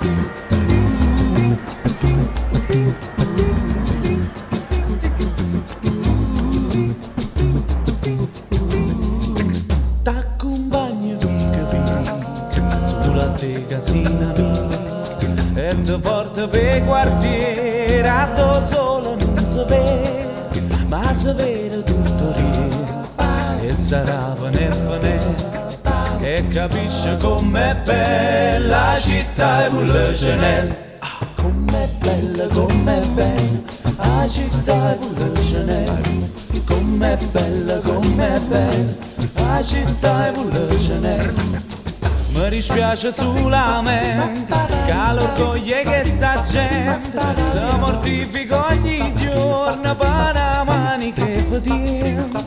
T'accompagno vica sulla te casina mia e ti porto per quartiere a do solo non si vede ma si vede tutto riesco e sarà venerdì che capisce com'è bella la città e vuole Chanel. Com'è bella la città e vuole Chanel. Com'è bella la città e vuole Chanel. Mi dispiace solamente che l'orgoglio che sta gente si mortifica ogni giorno per la mani che fatica